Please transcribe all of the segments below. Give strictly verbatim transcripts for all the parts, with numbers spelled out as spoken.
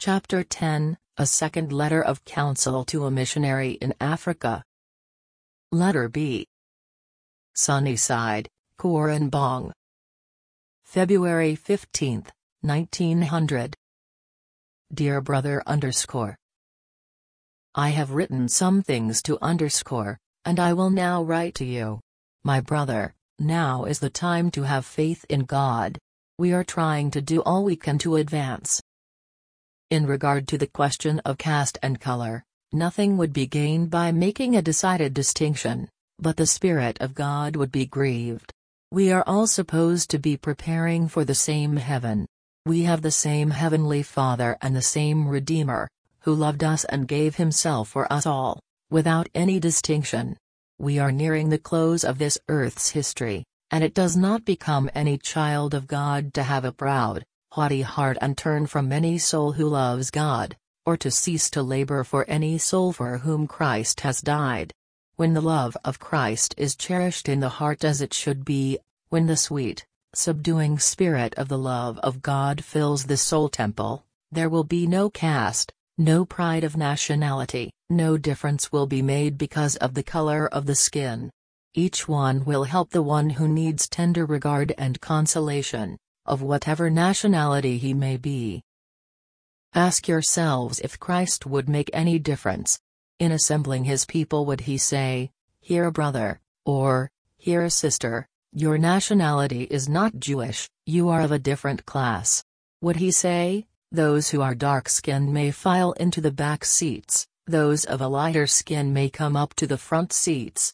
Chapter ten, A Second Letter of Counsel to a Missionary in Africa. Letter B. Sunnyside, Koren Bong. February fifteenth, nineteen hundred. Dear Brother underscore. I have written some things to underscore, and I will now write to you. My brother, now is the time to have faith in God. We are trying to do all we can to advance. In regard to the question of caste and color, nothing would be gained by making a decided distinction, but the Spirit of God would be grieved. We are all supposed to be preparing for the same heaven. We have the same Heavenly Father and the same Redeemer, who loved us and gave Himself for us all, without any distinction. We are nearing the close of this earth's history, and it does not become any child of God to have a proud, haughty heart and turn from any soul who loves God, or to cease to labor for any soul for whom Christ has died. When the love of Christ is cherished in the heart as it should be, when the sweet, subduing spirit of the love of God fills the soul temple, there will be no caste, no pride of nationality, no difference will be made because of the color of the skin. Each one will help the one who needs tender regard and consolation, of whatever nationality he may be. Ask yourselves if Christ would make any difference. In assembling his people, would he say, "Here, brother," or, "Here, sister, your nationality is not Jewish, you are of a different class"? Would he say, "Those who are dark-skinned may file into the back seats, those of a lighter skin may come up to the front seats"?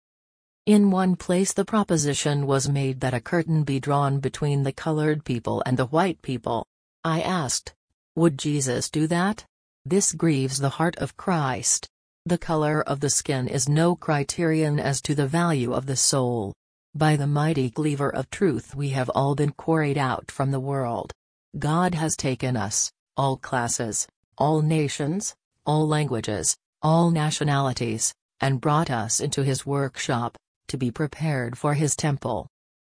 In one place the proposition was made that a curtain be drawn between the colored people and the white people. I asked, would Jesus do that? This grieves the heart of Christ. The color of the skin is no criterion as to the value of the soul. By the mighty cleaver of truth we have all been quarried out from the world. God has taken us, all classes, all nations, all languages, all nationalities, and brought us into His workshop, to be prepared for His temple.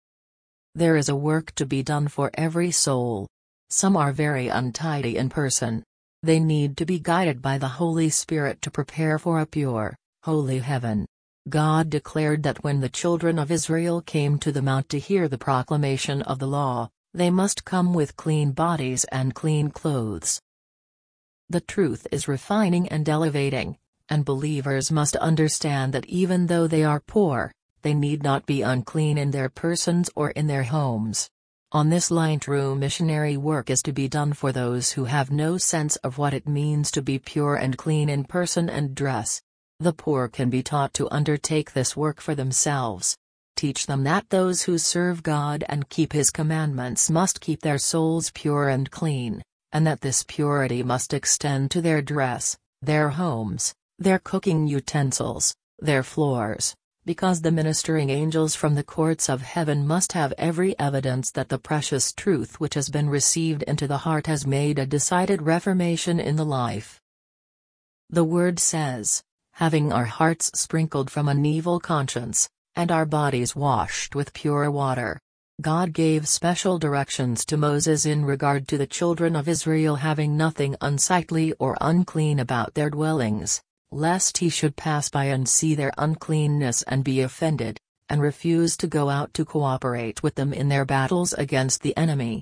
There is a work to be done for every soul. Some are very untidy in person. They need to be guided by the Holy Spirit to prepare for a pure, holy heaven. God declared that when the children of Israel came to the mount to hear the proclamation of the law, they must come with clean bodies and clean clothes. The truth is refining and elevating, and believers must understand that even though they are poor, they need not be unclean in their persons or in their homes. On this line true missionary work is to be done for those who have no sense of what it means to be pure and clean in person and dress. The poor can be taught to undertake this work for themselves. Teach them that those who serve God and keep His commandments must keep their souls pure and clean, and that this purity must extend to their dress, their homes, their cooking utensils, their floors, because the ministering angels from the courts of heaven must have every evidence that the precious truth which has been received into the heart has made a decided reformation in the life. The Word says, "Having our hearts sprinkled from an evil conscience, and our bodies washed with pure water." God gave special directions to Moses in regard to the children of Israel having nothing unsightly or unclean about their dwellings, lest he should pass by and see their uncleanness and be offended, and refuse to go out to cooperate with them in their battles against the enemy.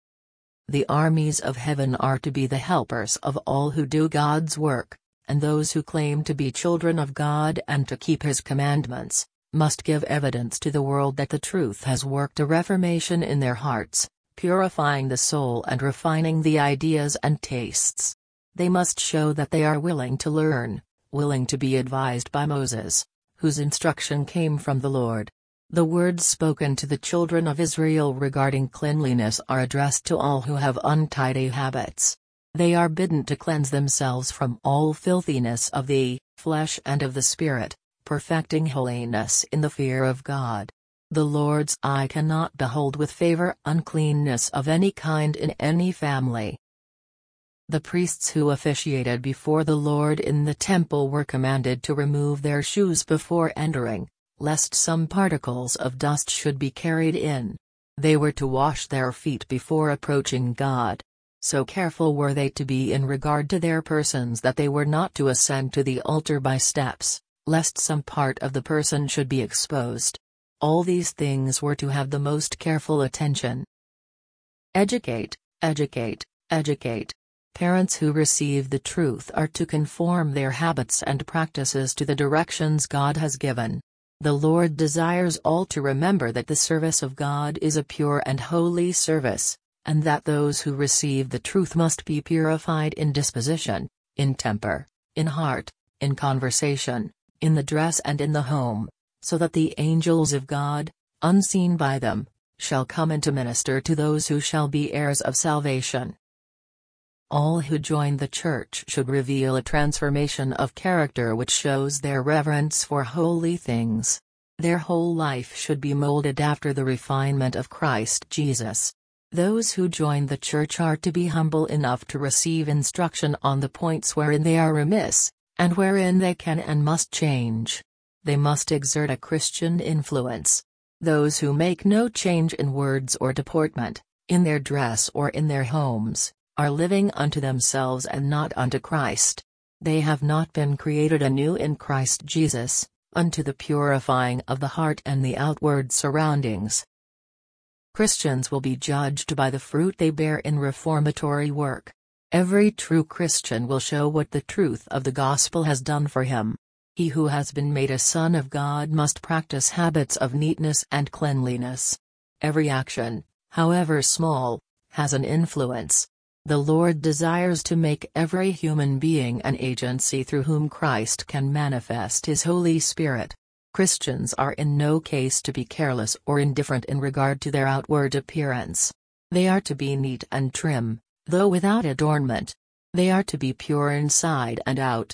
The armies of heaven are to be the helpers of all who do God's work, and those who claim to be children of God and to keep His commandments, must give evidence to the world that the truth has worked a reformation in their hearts, purifying the soul and refining the ideas and tastes. They must show that they are willing to learn, willing to be advised by Moses, whose instruction came from the Lord. The words spoken to the children of Israel regarding cleanliness are addressed to all who have untidy habits. They are bidden to cleanse themselves from all filthiness of the flesh and of the spirit, perfecting holiness in the fear of God. The Lord's eye cannot behold with favor uncleanness of any kind in any family. The priests who officiated before the Lord in the temple were commanded to remove their shoes before entering, lest some particles of dust should be carried in. They were to wash their feet before approaching God. So careful were they to be in regard to their persons that they were not to ascend to the altar by steps, lest some part of the person should be exposed. All these things were to have the most careful attention. Educate, educate, educate. Parents who receive the truth are to conform their habits and practices to the directions God has given. The Lord desires all to remember that the service of God is a pure and holy service, and that those who receive the truth must be purified in disposition, in temper, in heart, in conversation, in the dress and in the home, so that the angels of God, unseen by them, shall come and to minister to those who shall be heirs of salvation. All who join the church should reveal a transformation of character which shows their reverence for holy things. Their whole life should be molded after the refinement of Christ Jesus. Those who join the church are to be humble enough to receive instruction on the points wherein they are remiss, and wherein they can and must change. They must exert a Christian influence. Those who make no change in words or deportment, in their dress or in their homes, are living unto themselves and not unto Christ. They have not been created anew in Christ Jesus, unto the purifying of the heart and the outward surroundings. Christians will be judged by the fruit they bear in reformatory work. Every true Christian will show what the truth of the gospel has done for him. He who has been made a son of God must practice habits of neatness and cleanliness. Every action, however small, has an influence. The Lord desires to make every human being an agency through whom Christ can manifest His Holy Spirit. Christians are in no case to be careless or indifferent in regard to their outward appearance. They are to be neat and trim, though without adornment. They are to be pure inside and out.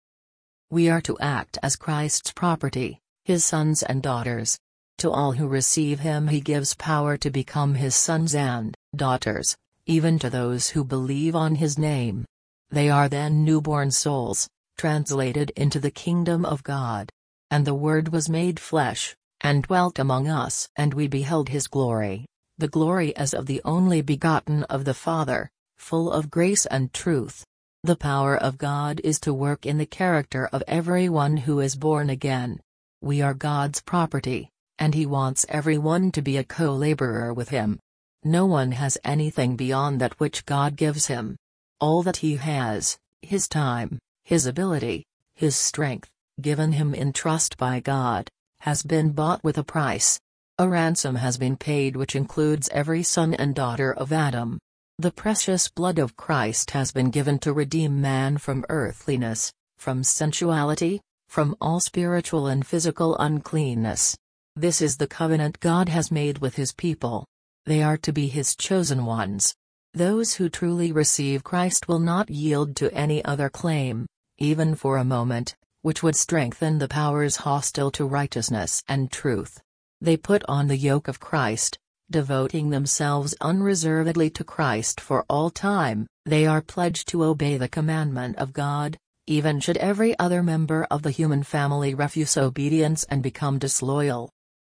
We are to act as Christ's property, His sons and daughters. To all who receive Him He gives power to become His sons and daughters, even to those who believe on His name. They are then newborn souls, translated into the kingdom of God. And the Word was made flesh, and dwelt among us, and we beheld His glory, the glory as of the only begotten of the Father, full of grace and truth. The power of God is to work in the character of everyone who is born again. We are God's property, and He wants everyone to be a co-laborer with Him. No one has anything beyond that which God gives him. All that he has, his time, his ability, his strength, given him in trust by God, has been bought with a price. A ransom has been paid which includes every son and daughter of Adam. The precious blood of Christ has been given to redeem man from earthliness, from sensuality, from all spiritual and physical uncleanness. This is the covenant God has made with His people. They are to be His chosen ones. Those who truly receive Christ will not yield to any other claim, even for a moment, which would strengthen the powers hostile to righteousness and truth. They put on the yoke of Christ, devoting themselves unreservedly to Christ for all time. They are pledged to obey the commandment of God, even should every other member of the human family refuse obedience and become disloyal.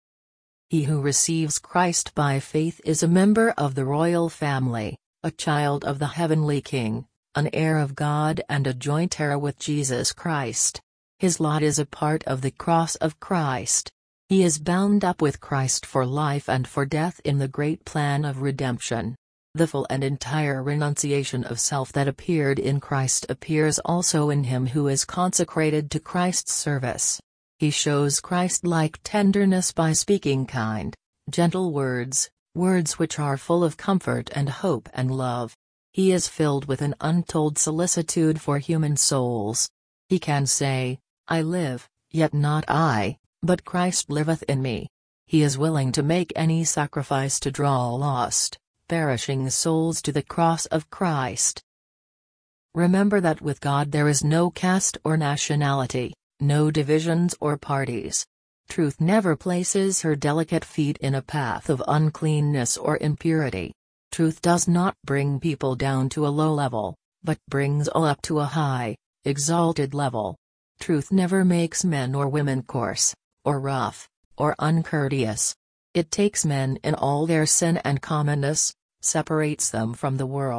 He who receives Christ by faith is a member of the royal family, a child of the heavenly King, an heir of God and a joint heir with Jesus Christ. His lot is a part of the cross of Christ. He is bound up with Christ for life and for death in the great plan of redemption. The full and entire renunciation of self that appeared in Christ appears also in him who is consecrated to Christ's service. He shows Christ-like tenderness by speaking kind, gentle words, words which are full of comfort and hope and love. He is filled with an untold solicitude for human souls. He can say, "I live, yet not I, but Christ liveth in me." He is willing to make any sacrifice to draw lost, perishing souls to the cross of Christ. Remember that with God there is no caste or nationality, no divisions or parties. Truth never places her delicate feet in a path of uncleanness or impurity. Truth does not bring people down to a low level, but brings all up to a high, exalted level. Truth never makes men or women coarse, or rough, or uncourteous. It takes men in all their sin and commonness, separates them from the world,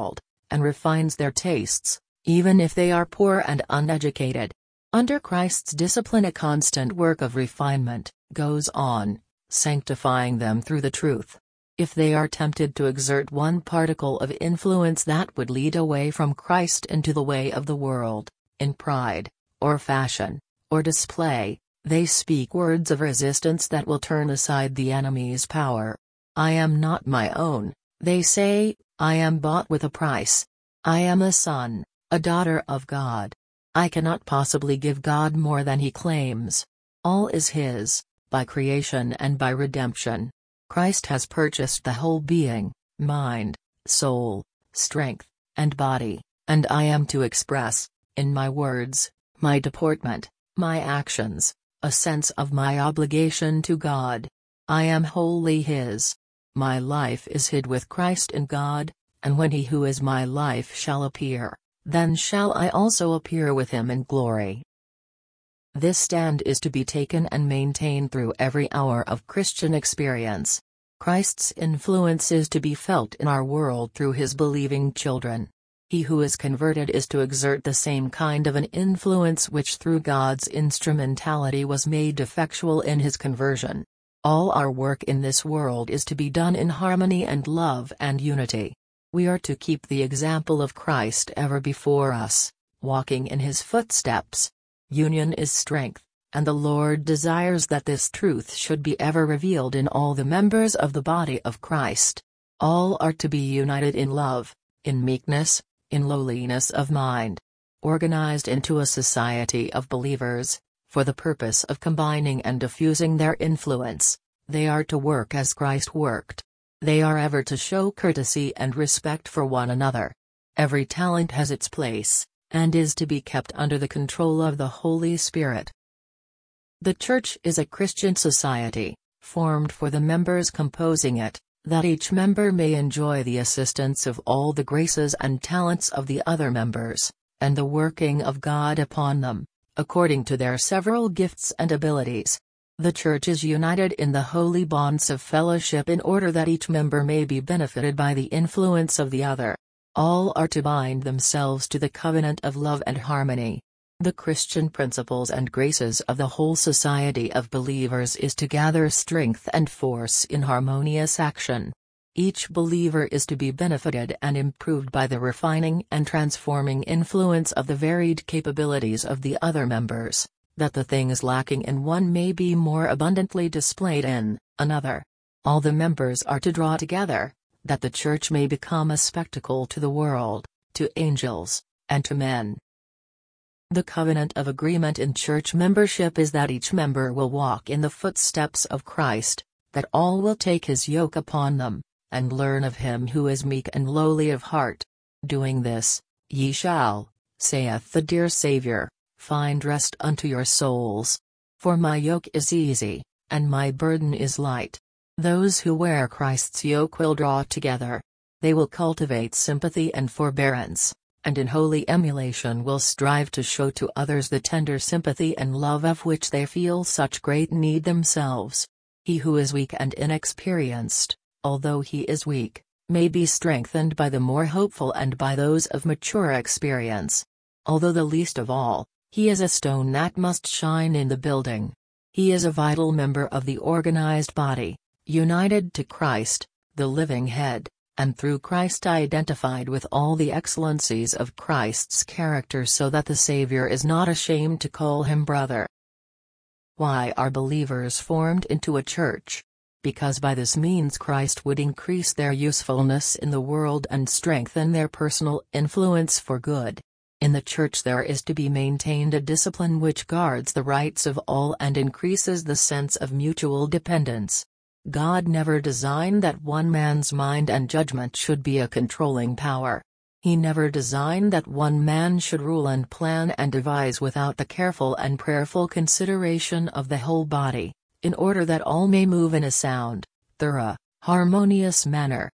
and refines their tastes, even if they are poor and uneducated. Under Christ's discipline, a constant work of refinement goes on, sanctifying them through the truth. If they are tempted to exert one particle of influence that would lead away from Christ into the way of the world, in pride, or fashion, or display, they speak words of resistance that will turn aside the enemy's power. I am not my own, they say, I am bought with a price. I am a son, a daughter of God. I cannot possibly give God more than he claims. All is his, by creation and by redemption. Christ has purchased the whole being, mind, soul, strength, and body, and I am to express, in my words, my deportment, my actions, a sense of my obligation to God. I am wholly his. My life is hid with Christ in God, and when he who is my life shall appear, then shall I also appear with him in glory. This stand is to be taken and maintained through every hour of Christian experience. Christ's influence is to be felt in our world through his believing children. He who is converted is to exert the same kind of an influence which through God's instrumentality was made effectual in his conversion. All our work in this world is to be done in harmony and love and unity. We are to keep the example of Christ ever before us, walking in his footsteps. Union is strength, and the Lord desires that this truth should be ever revealed in all the members of the body of Christ. All are to be united in love, in meekness, in lowliness of mind. Organized into a society of believers, for the purpose of combining and diffusing their influence, they are to work as Christ worked. They are ever to show courtesy and respect for one another. Every talent has its place, and is to be kept under the control of the Holy Spirit. The Church is a Christian society, formed for the members composing it, that each member may enjoy the assistance of all the graces and talents of the other members, and the working of God upon them, according to their several gifts and abilities. The Church is united in the holy bonds of fellowship in order that each member may be benefited by the influence of the other. All are to bind themselves to the covenant of love and harmony. The Christian principles and graces of the whole society of believers is to gather strength and force in harmonious action. Each believer is to be benefited and improved by the refining and transforming influence of the varied capabilities of the other members, that the things lacking in one may be more abundantly displayed in another. All the members are to draw together, that the Church may become a spectacle to the world, to angels, and to men. The covenant of agreement in church membership is that each member will walk in the footsteps of Christ, that all will take his yoke upon them, and learn of him who is meek and lowly of heart. Doing this, ye shall, saith the dear Saviour, find rest unto your souls. For my yoke is easy, and my burden is light. Those who wear Christ's yoke will draw together. They will cultivate sympathy and forbearance, and in holy emulation will strive to show to others the tender sympathy and love of which they feel such great need themselves. He who is weak and inexperienced, although he is weak, may be strengthened by the more hopeful and by those of mature experience. Although the least of all, he is a stone that must shine in the building. He is a vital member of the organized body, united to Christ, the living head, and through Christ identified with all the excellencies of Christ's character, so that the Savior is not ashamed to call him brother. Why are believers formed into a church? Because by this means Christ would increase their usefulness in the world and strengthen their personal influence for good. In the Church there is to be maintained a discipline which guards the rights of all and increases the sense of mutual dependence. God never designed that one man's mind and judgment should be a controlling power. He never designed that one man should rule and plan and devise without the careful and prayerful consideration of the whole body, in order that all may move in a sound, thorough, harmonious manner.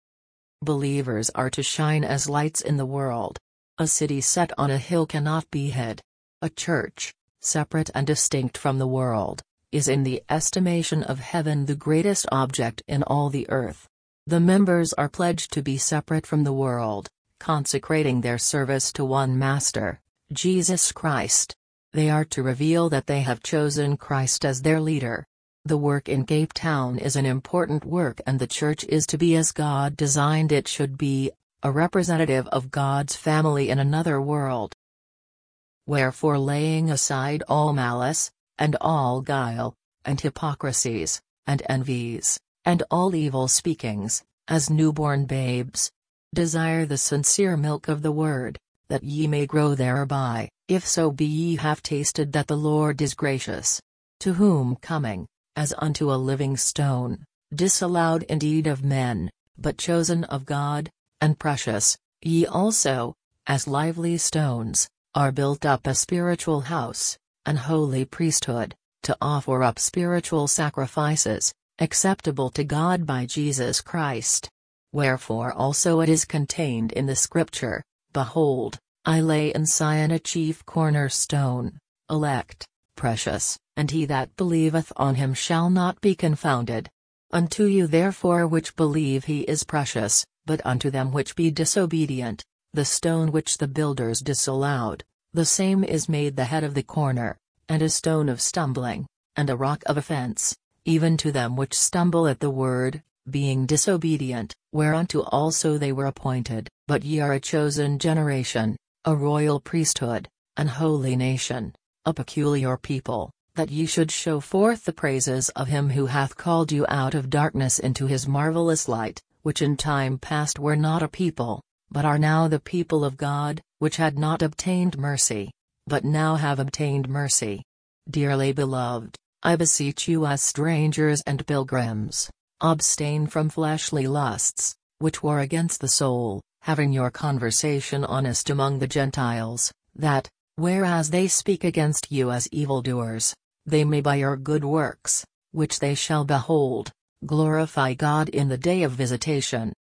Believers are to shine as lights in the world. A city set on a hill cannot be hid. A church, separate and distinct from the world, is in the estimation of heaven the greatest object in all the earth. The members are pledged to be separate from the world, consecrating their service to one Master, Jesus Christ. They are to reveal that they have chosen Christ as their leader. The work in Cape Town is an important work, and the church is to be as God designed it should be, a representative of God's family in another world. Wherefore, laying aside all malice, and all guile, and hypocrisies, and envies, and all evil speakings, as newborn babes, desire the sincere milk of the word, that ye may grow thereby, if so be ye have tasted that the Lord is gracious. To whom coming, as unto a living stone, disallowed indeed of men, but chosen of God, and precious, ye also, as lively stones, are built up a spiritual house, an holy priesthood, to offer up spiritual sacrifices, acceptable to God by Jesus Christ. Wherefore also it is contained in the Scripture, Behold, I lay in Sion a chief cornerstone, elect, precious, and he that believeth on him shall not be confounded. Unto you therefore which believe he is precious, but unto them which be disobedient, the stone which the builders disallowed, the same is made the head of the corner, and a stone of stumbling, and a rock of offense, even to them which stumble at the word, being disobedient, whereunto also they were appointed. But ye are a chosen generation, a royal priesthood, an holy nation, a peculiar people, that ye should show forth the praises of him who hath called you out of darkness into his marvelous light, which in time past were not a people, but are now the people of God, which had not obtained mercy, but now have obtained mercy. Dearly beloved, I beseech you as strangers and pilgrims, abstain from fleshly lusts, which war against the soul, having your conversation honest among the Gentiles, that, whereas they speak against you as evildoers, they may by your good works, which they shall behold, glorify God in the day of visitation.